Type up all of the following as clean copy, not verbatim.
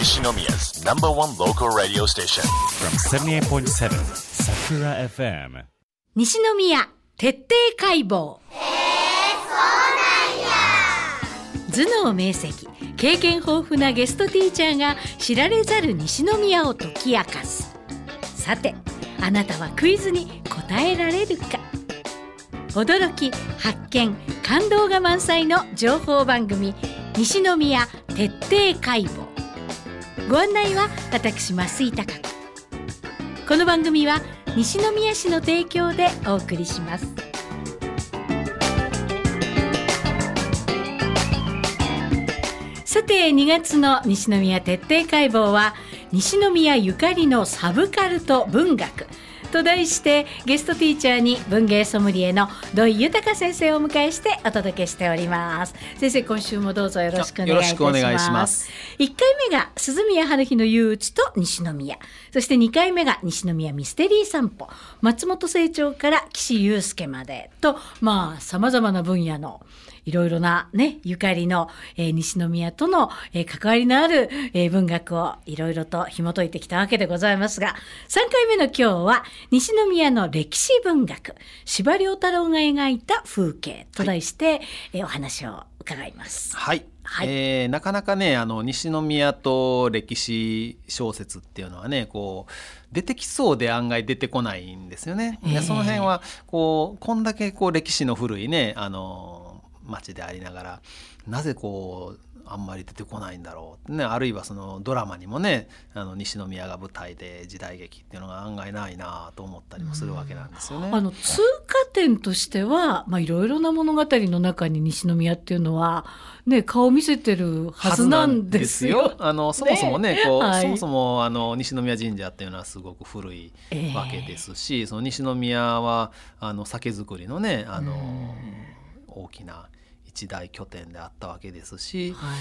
Nishinomiya's number one local radio station. From 78.7 Sakura FM. 西宮徹底解剖。頭脳明晰、経験豊富なゲストティーチャーが知られざる西宮を解き明かす。さて、あなたはクイズに答えられるか。驚き、発見、感動が満載の情報番組、西宮徹底解剖。ご案内は私増井貴子。この番組は西宮市の提供でお送りします。さて、2月の西宮徹底解剖は西宮ゆかりのサブカルト文学と題して、ゲストティーチャーに文芸ソムリエの土井豊先生をお迎えしてお届けしております。先生、今週もどうぞよろしくお願いいたします。 よろしくお願いします。 1回目が鈴宮春日の憂鬱と西宮、そして2回目が西宮ミステリー散歩、松本清張から岸優介までと、さまざまな分野のいろいろなね、ゆかりの、西宮との、関わりのある、文学をいろいろと紐解いてきたわけでございますが、3回目の今日は西宮の歴史文学、司馬遼太郎が描いた風景と題して、お話を伺います。 はい、 はい。 なかなかね、西宮と歴史小説っていうのはね、こう出てきそうで案外出てこないんですよね。その辺はこんだけ歴史の古いね、町でありながら、なぜあんまり出てこないんだろうってね。あるいはそのドラマにもね、西宮が舞台で時代劇っていうのが案外ないなと思ったりもするわけなんですよね。 通過点としては、いろいろな物語の中に西宮っていうのは、ね、顔見せてるはずなんですよ。 そもそもね、 はい、 そもそも西宮神社っていうのはすごく古いわけですし、その西宮は酒造りのね、大きな一大拠点であったわけですし、はい、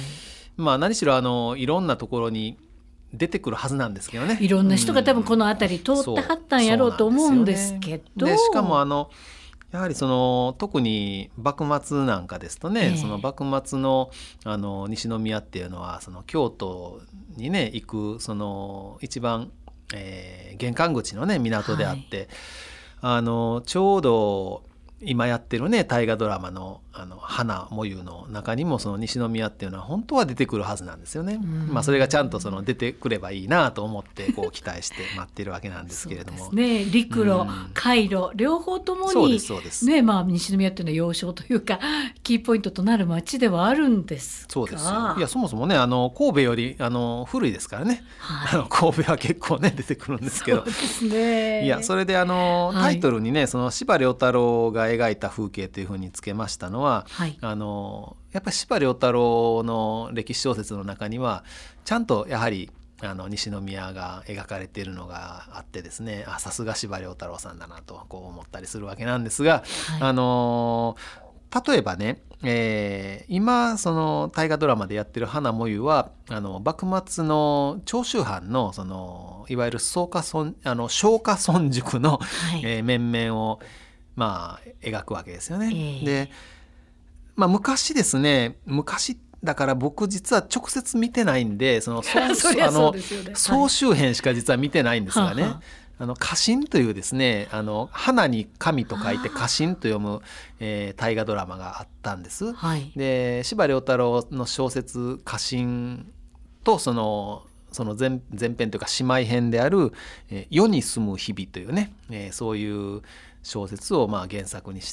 何しろいろんなところに出てくるはずなんですけどね。 いろんな人が多分この辺り通ってはったんやろうと思うんですけど、 でしかもやはり特に幕末なんかですとね、その幕末の西宮っていうのはその京都にね行く一番、玄関口のね港であって、はい、ちょうど今やってるね大河ドラマの花もゆの中にもその西宮っていうのは本当は出てくるはずなんですよね。それがちゃんと出てくればいいなと思って期待して待ってるわけなんですけれどもそうですね、陸路、海路両方ともにそうです、ね、西宮っていうのは要衝というかキーポイントとなる町ではあるんですが、 そうですよ。いや、そもそもね神戸より古いですからね、はい、神戸は結構ね出てくるんですけど、 そうですね。 いや、それでタイトルにね、その司馬遼太郎が描いた風景というふうにつけましたのは、はい、やっぱり司馬遼太郎の歴史小説の中にはちゃんとやはり西宮が描かれているのがあってですね、さすが司馬遼太郎さんだなと思ったりするわけなんですが、はい、例えばね、今その大河ドラマでやってる花もゆは幕末の長州藩のいわゆる松下村塾の、はい、面々を描くわけですよね。で、昔ですね、昔だから僕実は直接見てないんで総集編しか実は見てないんですがね、家臣というですね、花に神と書いて家臣と読む、大河ドラマがあったんです、はい、で司馬遼太郎の小説家臣とその前編というか姉妹編である、世に住む日々というね、そういう小説を原作にして、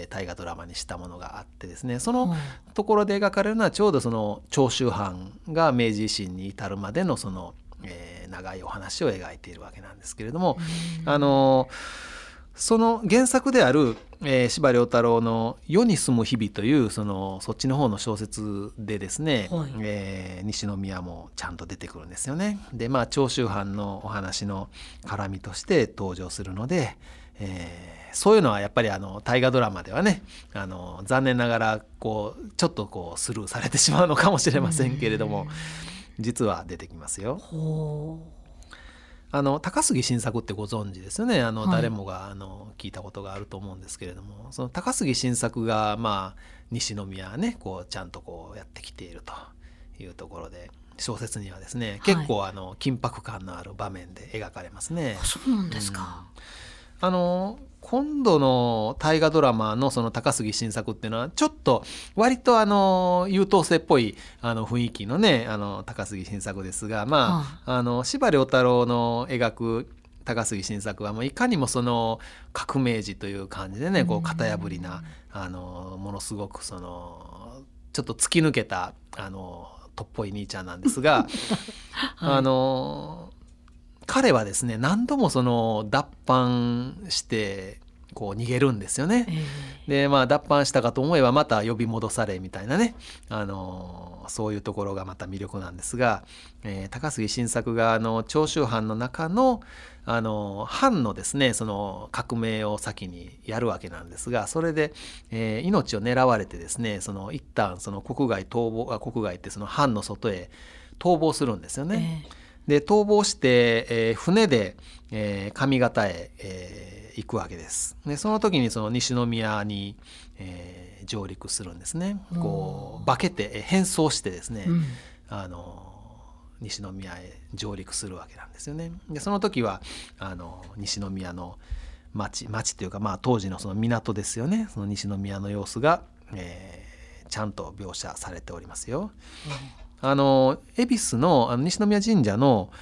大河ドラマにしたものがあってですね、そのところで描かれるのはちょうどその長州藩が明治維新に至るまでの長いお話を描いているわけなんですけれども、その原作である、司馬遼太郎の世に住む日々というそっちの方の小説でですね、はい、西宮もちゃんと出てくるんですよね。で、長州藩のお話の絡みとして登場するので、そういうのはやっぱり大河ドラマではね残念ながらちょっとスルーされてしまうのかもしれませんけれども、実は出てきますよ。高杉晋作ってご存知ですよね。誰もが聞いたことがあると思うんですけれども、その高杉晋作が西宮ねちゃんとやってきているというところで、 小説にはですね、結構緊迫感のある場面で描かれますね。 そうなんですか。 今度の大河ドラマのその高杉晋作っていうのはちょっと割と優等生っぽい雰囲気のね高杉晋作ですが、司馬遼太郎の描く高杉晋作はもういかにもその革命児という感じでね、こう型破りなものすごくそのちょっと突き抜けたとっぽい兄ちゃんなんですが、彼はですね何度もその脱藩してこう逃げるんですよね。で脱藩したかと思えばまた呼び戻されみたいなね、そういうところがまた魅力なんですが、高杉晋作が長州藩の中の藩のですねその革命を先にやるわけなんですが、それで、命を狙われてですねその一旦その国外ってその藩の外へ逃亡するんですよね。で逃亡して、船で、上方へ、行くわけです。でその時にその西宮に、上陸するんですね。こう化けて変装してですね、西宮へ上陸するわけなんですよね。でその時は西宮の町というか、当時のその港ですよね。その西宮の様子が、ちゃんと描写されておりますよ。恵比寿の西宮神社の、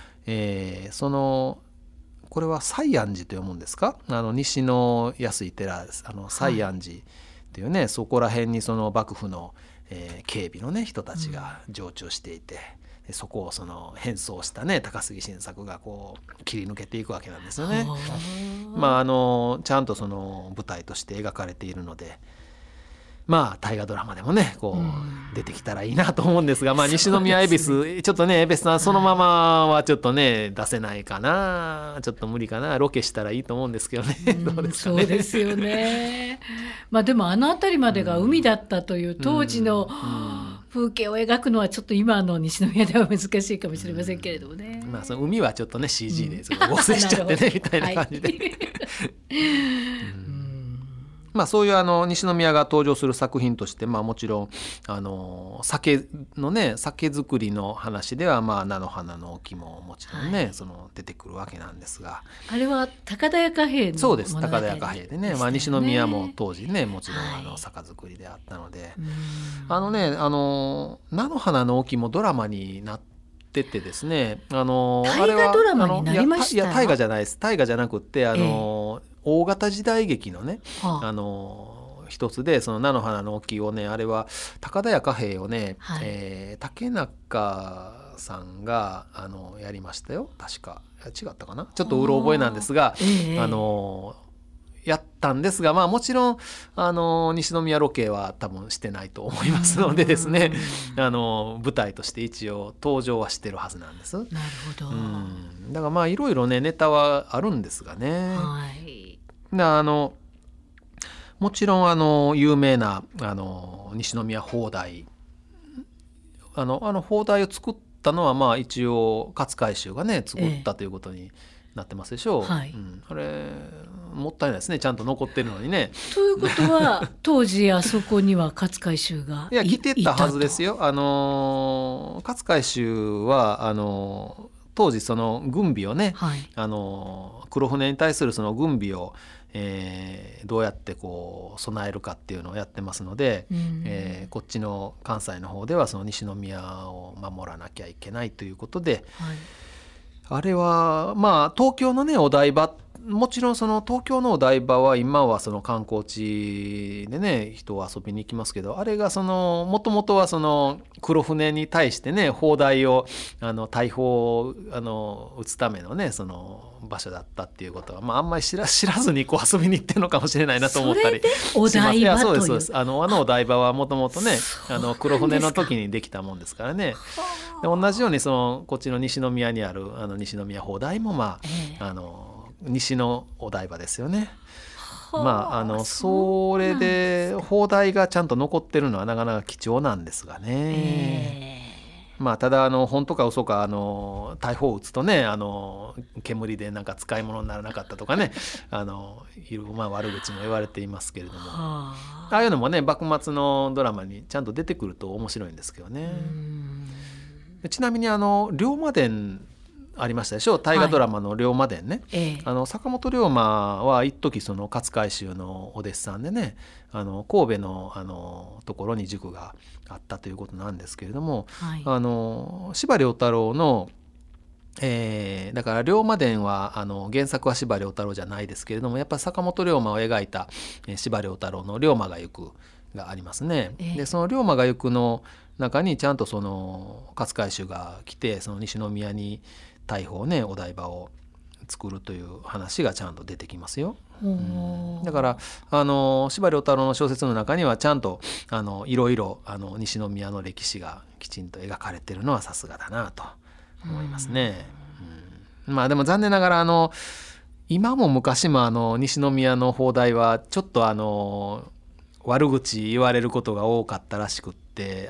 これは西安寺と読むんですか、西の安い寺です。西安寺っていうね、そこら辺にその幕府の、警備のね人たちが常駐していて、そこをその変装したね高杉晋作がこう切り抜けていくわけなんですよね。ちゃんとその舞台として描かれているので、大河ドラマでもねこう出てきたらいいなと思うんですが、西宮恵比寿ちょっとね恵比寿さんそのままはちょっとね出せないかな、ちょっと無理かな。ロケしたらいいと思うんですけどね。どうですかね。 そうですよね。でも辺りまでが海だったという当時の風景を描くのはちょっと今の西宮では難しいかもしれませんけれどもね。 その海はちょっとね CG で合成しちゃってねみたいな感じで、そういう西宮が登場する作品として、もちろん酒造りの話では菜の花の沖ももちろんね、その出てくるわけなんですが、 あれは高田屋貨幣のそうです、高田屋貨幣でね、西宮も当時ねもちろん酒造りであったので、菜の花の沖もドラマになっててですね、 大河ドラマになりました。 いや大河じゃないです。大河じゃなくって大型時代劇のね、一つでその菜の花の沖をね、あれは高田屋貨幣をね、竹中さんがやりましたよ確か。違ったかな、ちょっとうろ覚えなんですが、やったんですが、もちろん西宮ロケは多分してないと思いますのでですね、舞台として一応登場はしてるはずなんです。 なるほど。 だからいろいろねネタはあるんですがね、もちろん有名な西宮砲台、砲台を作ったのは一応勝海舟がね作ったということになってますでしょう。あれもったいないですね、ちゃんと残ってるのにね。 ということは当時あそこには勝海舟が来てたはずですよ。勝海舟は当時その軍備をね、黒船に対するその軍備をどうやってこう備えるかっていうのをやってますので、こっちの関西の方ではその西宮を守らなきゃいけないということで、あれは東京のねお台場、もちろんその東京のお台場は今はその観光地でね人は遊びに行きますけど、あれがそのもともとはその黒船に対してね砲台を大砲を撃つためのねその場所だったっていうことは、あんまり知らずにこう遊びに行ってるのかもしれないなと思ったりします。 お台場という、 そうですそうです。お台場はもともとね黒船の時にできたもんですからね。で同じようにそのこっちの西宮にある西宮砲台も西のお台場ですよね。それで砲台がちゃんと残ってるのはなかなか貴重なんですがね。ただ本当か嘘か大砲を撃つとね煙でなんか使い物にならなかったとかねいろ悪口も言われていますけれども、ああいうのもね幕末のドラマにちゃんと出てくると面白いんですけどね。 ちなみに龍馬伝ありましたでしょ、大河ドラマの龍馬伝ね、坂本龍馬は一時その勝海舟のお弟子さんでね、神戸のところに塾があったということなんですけれども、司馬遼太郎のだから龍馬伝は原作は司馬遼太郎じゃないですけれども、やっぱり坂本龍馬を描いた司馬遼太郎の龍馬が行くがありますね。でその龍馬が行くの中にちゃんとその勝海舟が来て、その西宮に大砲ね、お台場を作るという話がちゃんと出てきますよ。だから司馬遼太郎の小説の中にはちゃんといろいろ西宮の歴史がきちんと描かれてるのはさすがだなと思いますね。まあでも残念ながら今も昔も西宮の砲台はちょっと悪口言われることが多かったらしくって、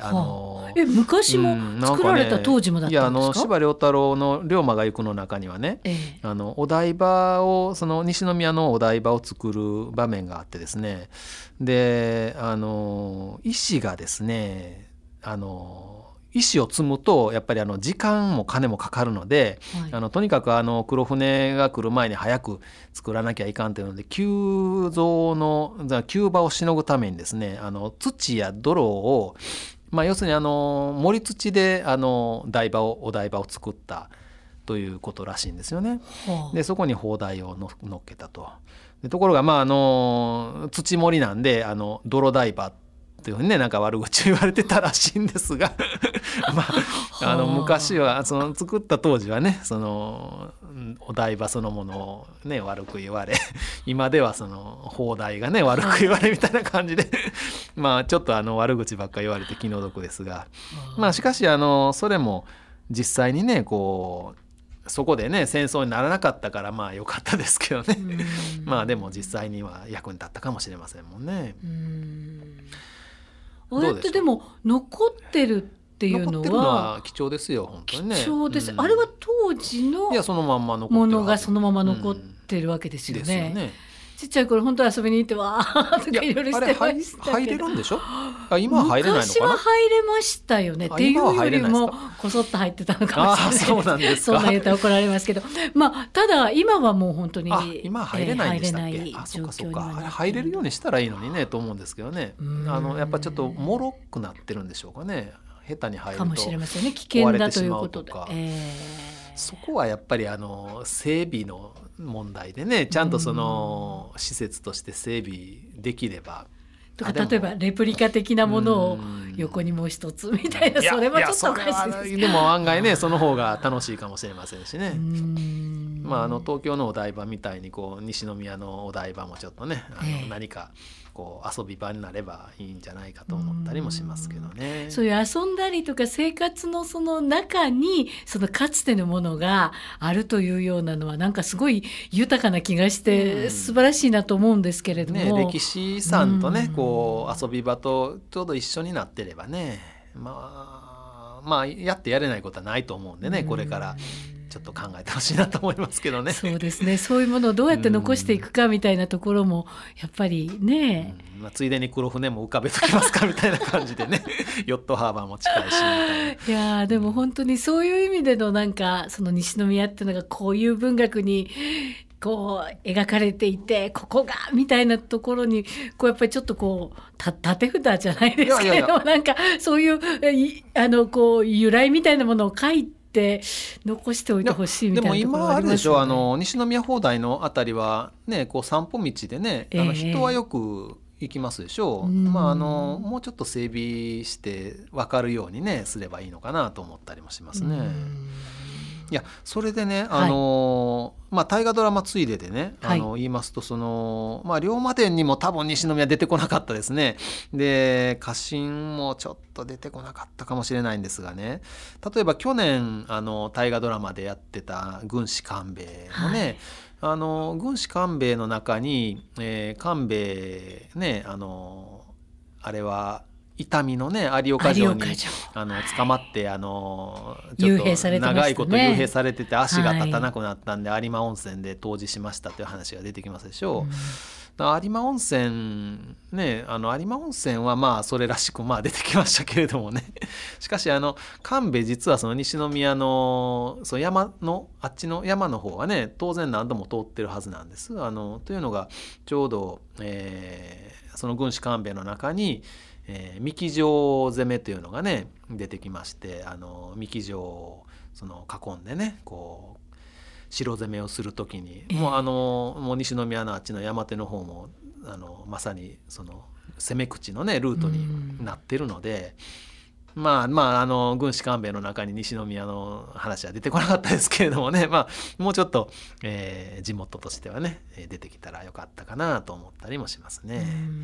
昔も作られた当時もだったんですか？ 司馬遼太郎の龍馬が行くの中にはね、お台場をその西宮のお台場を作る場面があってですね、で石がですね石を積むとやっぱり時間も金もかかるので、とにかく黒船が来る前に早く作らなきゃいかんというので、急場をしのぐためにですね土や泥を、要するに盛り土でお台場を作ったということらしいんですよね。でそこに砲台を乗っけたと。でところが土盛りなんで泥台場というふうにね、なんか悪口言われてたらしいんですが昔はその作った当時はね、そのお台場そのものをね悪く言われ、今ではその砲台がね悪く言われみたいな感じでちょっと悪口ばっかり言われて気の毒ですが、しかしそれも実際にねそこでね戦争にならなかったから良かったですけどねでも実際には役に立ったかもしれませんもんね。 ああやってでも残ってるっていうのは貴重ですよ、本当にね。 貴重です、あれは当時のそのまんまものがそのまま残ってるわけですよね。ちっちゃい頃本当は遊びに行ってわーとかいろいろしてましたけど、 入れるんでしょ？今は入れないのかな？ 昔は入れましたよね。っていうよりもこそっと入ってたのかもしれない。 そうなんですか。 そんな言うと怒られますけど、ただ今はもう本当に今入れないんでしたっけ？ 状況にはなって入れるようにしたらいいのにねと思うんですけどね。やっぱちょっと脆くなってるんでしょうかね。下手に入るとかもしれませんね。危険だということで。 そこはやっぱり整備の問題でね、ちゃんとその施設として整備できれば、 とか例えばレプリカ的なものを横にもう一つみたいな、それもちょっとおかしいです。 でも案外ねその方が楽しいかもしれませんしね。東京のお台場みたいに西宮のお台場もちょっとね何か遊び場になればいいんじゃないかと思ったりもしますけどね。 そういう遊んだりとか生活のその中にそのかつてのものがあるというようなのはなんかすごい豊かな気がして素晴らしいなと思うんですけれども、 歴史遺産とね遊び場とちょうど一緒になってればね、やってやれないことはないと思うんでね、これからちょっと考えてほしいなと思いますけどね。 そうですね。そういうものをどうやって残していくかみたいなところもやっぱりね、 ついでに黒船も浮かべときますかみたいな感じでねヨットハーバーも近いしみたいな。 でも本当にそういう意味でのなんかその西宮っていうのがこういう文学に描かれていて、ここがみたいなところにやっぱりちょっと縦札じゃないですけれども、なんかそういう由来みたいなものを書いて残しておいてほしいみたいなところがありますよね。 でも今あれでしょ、西宮砲台のあたりはね散歩道でね人はよく行きますでしょう。もうちょっと整備して分かるようにねすればいいのかなと思ったりもしますね。それでね大河ドラマついででね言いますと龍馬伝にも多分西宮出てこなかったですね。で家臣もちょっと出てこなかったかもしれないんですがね、例えば去年大河ドラマでやってた軍師官兵衛のね、軍師官兵衛の中に官兵衛ねあれは伊丹のね有岡城に捕まってちょっと長いこと幽閉されてて足が立たなくなったんで有馬温泉で湯治しましたという話が出てきますでしょう。 有馬温泉ね、有馬温泉はまあそれらしくまあ出てきましたけれどもねしかし神戸実はその西宮のその山のあっちの山の方はね当然何度も通ってるはずなんです。というのがちょうど、その軍師官兵衛の中に、三木城攻めというのがね出てきまして、三木城をその囲んでねこう城攻めをするときに、もう西宮のあっちの山手の方もまさにその攻め口のねルートになってるので、軍師官兵衛の中に西宮の話は出てこなかったですけれどもね、もうちょっと、地元としてはね出てきたらよかったかなと思ったりもしますね。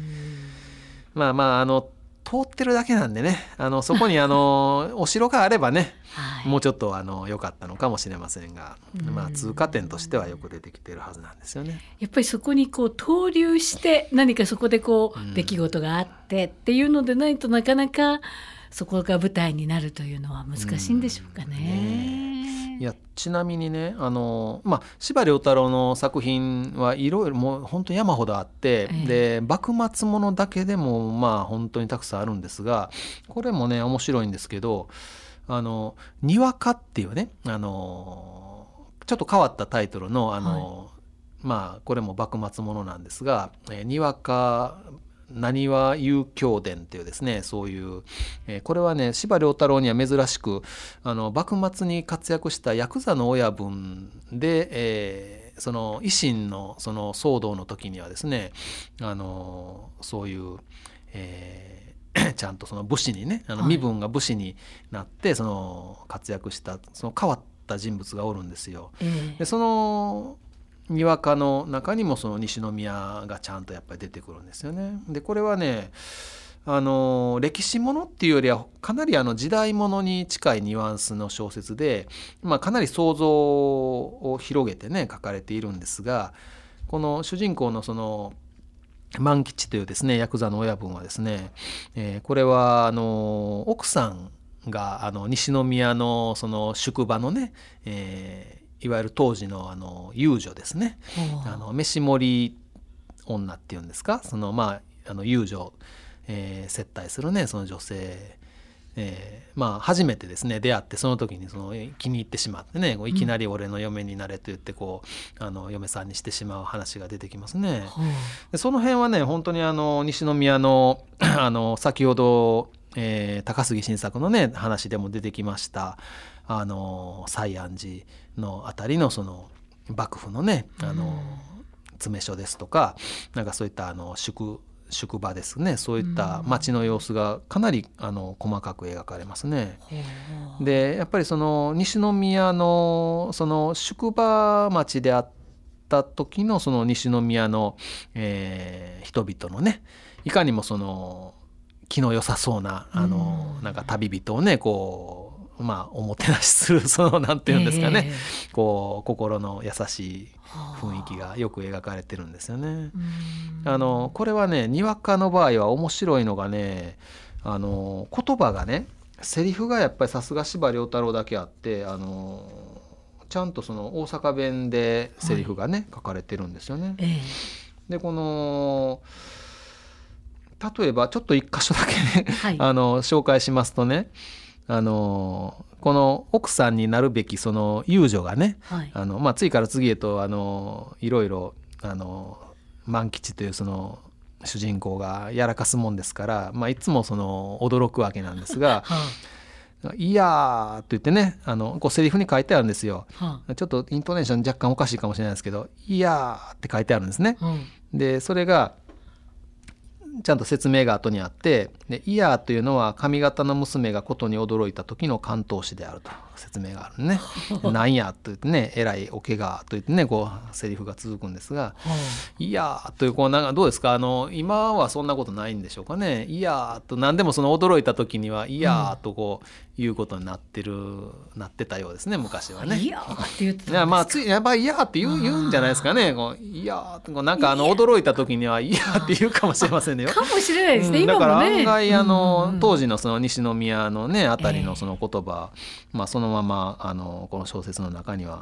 通ってるだけなんでねそこにお城があればね、はい、もうちょっと良かったのかもしれませんが、通過点としてはよく出てきてるはずなんですよね。 やっぱりそこにこう投留して何かそこでこう出来事があってっていうのでないとなかなかそこが舞台になるというのは難しいんでしょうかね。 いやちなみにね司馬遼太郎の作品はいろいろもう本当に山ほどあって、で幕末ものだけでも本当にたくさんあるんですが、これもね面白いんですけどにわかっていうねちょっと変わったタイトルのこれも幕末ものなんですが、にわか浪速遊興伝っていうですねそういう、これはね司馬遼太郎には珍しく幕末に活躍したヤクザの親分で、その維新のその騒動の時にはですねそういう、ちゃんとその武士にね身分が武士になってその活躍したその変わった人物がおるんですよ。でそのにわかの中にもその西宮がちゃんとやっぱり出てくるんですよね。でこれはね歴史ものっていうよりはかなり時代ものに近いニュアンスの小説で、かなり想像を広げてね書かれているんですが、この主人公のその万吉というですねヤクザの親分はですね、これは奥さんが西宮のその宿場のね、いわゆる当時の遊女ですね、飯盛り女っていうんですか、その遊女、接待するねその女性、初めてですね出会ってその時にその気に入ってしまってねいきなり俺の嫁になれと言って嫁さんにしてしまう話が出てきますね。でその辺はね本当に西宮の先ほど、高杉晋作のね話でも出てきました西安寺のあたりのその幕府のね詰め所ですとかなんかそういった宿場ですね、そういった町の様子がかなり細かく描かれますね。でやっぱりその西宮のその宿場町であった時のその西宮の、人々のねいかにもその気の良さそうななんか旅人をねおもてなしするそのなんていうんですかね、心の優しい雰囲気がよく描かれてるんですよね。これはねにわかの場合は面白いのがね言葉がねセリフがやっぱりさすが司馬遼太郎だけあってちゃんとその大阪弁でセリフがね、書かれてるんですよね。でこの例えばちょっと一箇所だけね、紹介しますとねこの奥さんになるべきその遊女がね、次から次へといろいろ万吉というその主人公がやらかすもんですから、いつもその驚くわけなんですがいやーと言ってねセリフに書いてあるんですよ。ちょっとイントネーション若干おかしいかもしれないですけどいやーって書いてあるんですね。でそれがちゃんと説明が後にあって、でイヤーというのは上方の娘がことに驚いた時の関東詩であると説明があるね。なんやと言ってねえらいおけがと言ってねセリフが続くんですが、イヤーというなんかどうですか今はそんなことないんでしょうかね。イヤーと何でもその驚いた時にはイヤーということになってたようですね昔はね。 イヤーって言ってたんですか。 ついやっぱりイヤーって言うんじゃないですかね。イヤーとなんか驚いた時にはイヤーって言うかもしれませんね。 かもしれないですね、今もね。 だから案外当時のその西宮のねあたりのその言葉、そのままこの小説の中には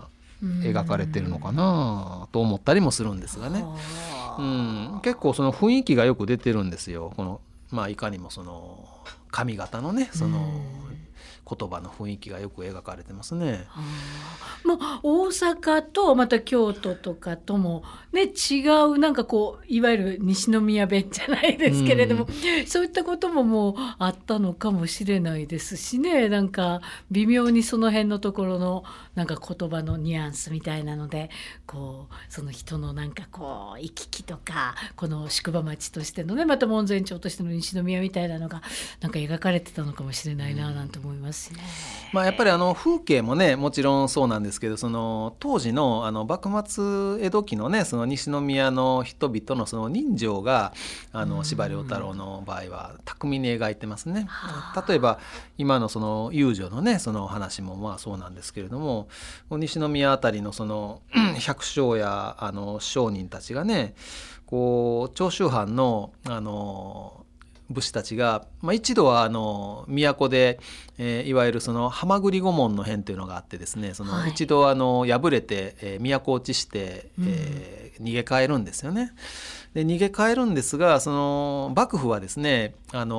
描かれてるのかなと思ったりもするんですがね、結構その雰囲気がよく出てるんですよ。この、いかにもその髪型のねその言葉の雰囲気がよく描かれてますね。 大阪とまた京都とかとも、ね、違うなんかこういわゆる西宮弁じゃないですけれども、そういったことももうあったのかもしれないですしね。なんか微妙にその辺のところのなんか言葉のニュアンスみたいなのでこうその人のなんかこう行き来とかこの宿場町としてのねまた門前町としての西宮みたいなのがなんか描かれてたのかもしれないななんて思いますしね。 やっぱり風景もねもちろんそうなんですけどその当時の幕末江戸期のねその西宮の人々のその人情が司馬遼太郎の場合は巧みに描いてますね。例えば今のその遊女のねその話もそうなんですけれども西宮あたりのその百姓や商人たちがねこう長州藩の武士たちが、一度は都で、いわゆるその蛤御門の変というのがあってですねその一度敗れて、都落ちして、逃げ帰るんですよね。で逃げ帰るんですがその幕府はですね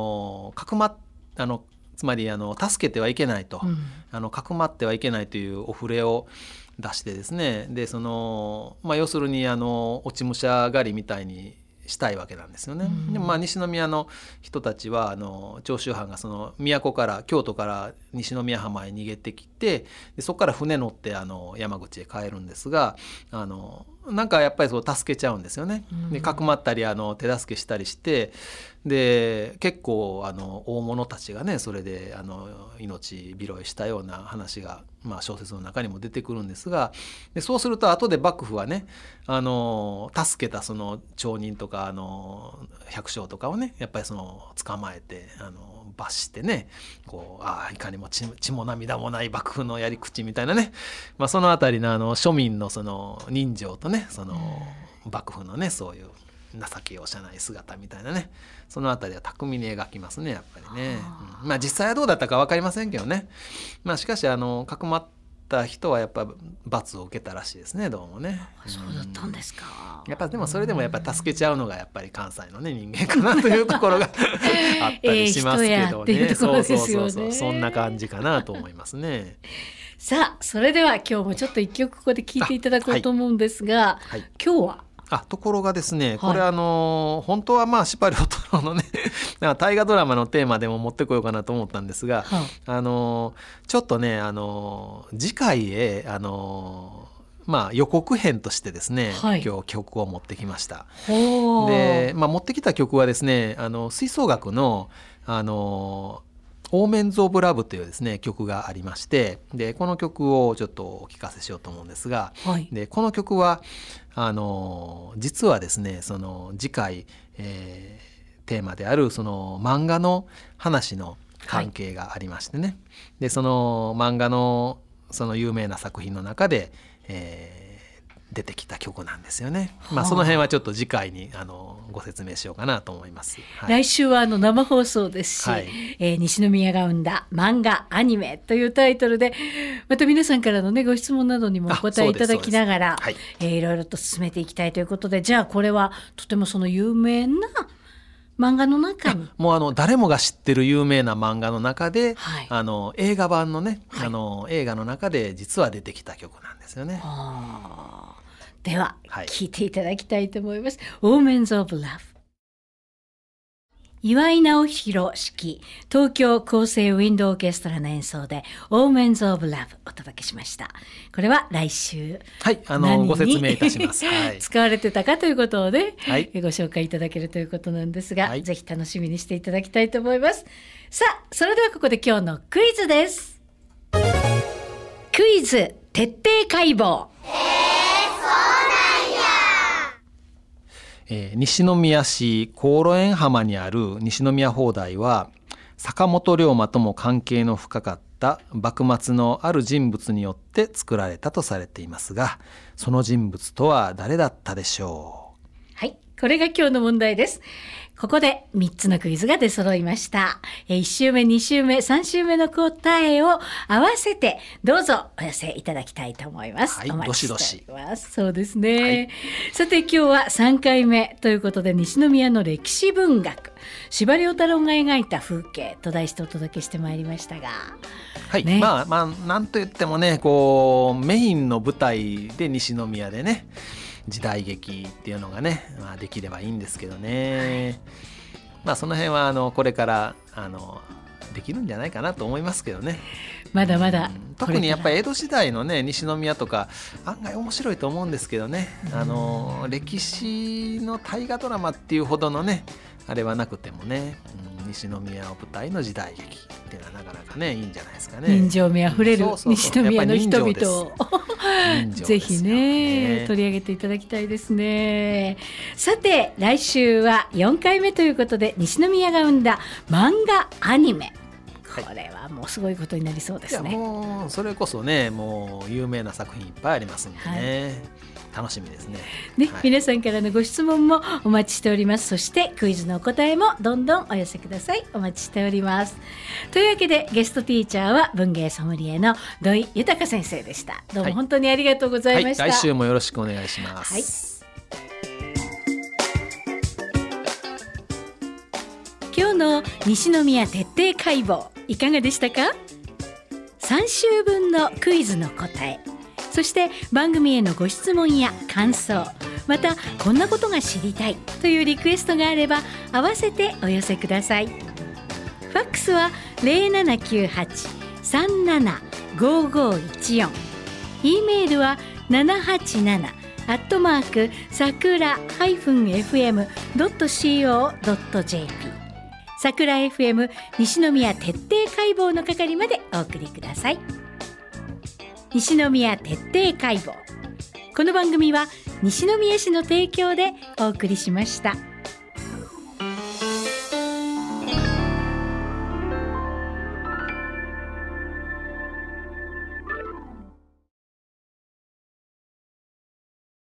つまり助けてはいけないと、かくまってはいけないというお触れを出してですねでその、要するに落ち武者狩りみたいにしたいわけなんですよね。でも西宮の人たちは長州藩がその都から京都から西宮浜へ逃げてきてでそこから船乗って山口へ帰るんですがなんかやっぱりそう助けちゃうんですよね。でかくまったり手助けしたりしてで結構大物たちがねそれで命拾いしたような話が、小説の中にも出てくるんですがでそうすると後で幕府はね助けたその町人とか百姓とかをねやっぱりその捕まえて罰してねこういかにも血も涙もない幕府のやり口みたいなね、そのあたりの庶民のその人情とねその幕府のねそういう情け容赦ない姿みたいなねそのあたりは巧みに描きますねやっぱりね。実際はどうだったか分かりませんけどね、しかしかくまった人はやっぱ罰を受けたらしいですねどうもね。 そうだったんですか。 やっぱでもそれでもやっぱ助けちゃうのがやっぱり関西のね人間かなというところがあったりしますけどね。そうそんな感じかなと思いますね。 さあそれでは今日もちょっと一曲ここで聴いていただこうと思うんですが、今日はところがですねこれ本当は司馬遼太郎のね大河ドラマのテーマでも持ってこようかなと思ったんですが、ちょっとね次回へ予告編としてですね、今日曲を持ってきました。で、持ってきた曲はですね吹奏楽のオーメンズ・オブ・ラブというですね曲がありましてでこの曲をちょっとお聞かせしようと思うんですが、でこの曲は実はですねその次回、テーマであるその漫画の話の関係がありましてね、でその漫画のその有名な作品の中で、出てきた曲なんですよね。その辺はちょっと次回にご説明しようかなと思います。 来週は生放送ですし、西宮が生んだ漫画アニメというタイトルでまた皆さんからのねご質問などにもお答えいただきながらいろいろと進めていきたいということでじゃあこれはとてもその有名な漫画の中にもう誰もが知ってる有名な漫画の中で、映画版のね、映画の中で実は出てきた曲なんですよね。 では、聴いていただきたいと思います。Omens of Love。岩井直弘指揮、東京厚生ウィンドオーケストラの演奏で Omens of Love お届けしました。これは来週、 ご説明いたします。 使われてたかということをね、ご紹介いただけるということなんですが、ぜひ楽しみにしていただきたいと思います。さあ、それではここで今日のクイズです。クイズ徹底解剖。 西宮市高炉園浜にある西宮砲台は坂本龍馬とも関係の深かった幕末のある人物によって作られたとされていますがその人物とは誰だったでしょう。 これが今日の問題です。ここで3つのクイズが出揃いました。1週目、2週目、3週目の答えを合わせてどうぞお寄せいただきたいと思います。 はい、 お待ちしております。 どしどし。 そうですね、 はい、 さて今日は3回目ということで、西宮の歴史文学、司馬遼太郎が描いた風景と題してお届けしてまいりましたが、 はい、ね、まあなんといってもね、メインの舞台で西宮でね、時代劇っていうのがね、できればいいんですけどね、その辺はこれからできるんじゃないかなと思いますけどね。 まだまだ、 特にやっぱり江戸時代のね西宮とか案外面白いと思うんですけどね、歴史の大河ドラマっていうほどのねあれはなくてもね、西宮を舞台の時代劇っていうのはなかなかねいいんじゃないですかね。 人情味あふれる西宮の人々をぜひね取り上げていただきたいですね。さて来週は4回目ということで、西宮が生んだ漫画アニメ、これはもうすごいことになりそうですね。 いやもうそれこそね、もう有名な作品いっぱいありますんでね、楽しみですね。 皆さんからのご質問もお待ちしております。そしてクイズのお答えもどんどんお寄せください。お待ちしております。というわけでゲストティーチャーは文芸ソムリエの土井豊先生でした。どうも本当にありがとうございました。 来週もよろしくお願いします。 今日の西宮徹底解剖いかがでしたか。3週分のクイズの答え、そして番組へのご質問や感想、またこんなことが知りたいというリクエストがあれば合わせてお寄せください。ファックスは 0798-375514、 E メールは787--fm.co.jp、桜 FM 西宮徹底解剖の係までお送りください。西宮徹底解剖、この番組は西宮市の提供でお送りしました。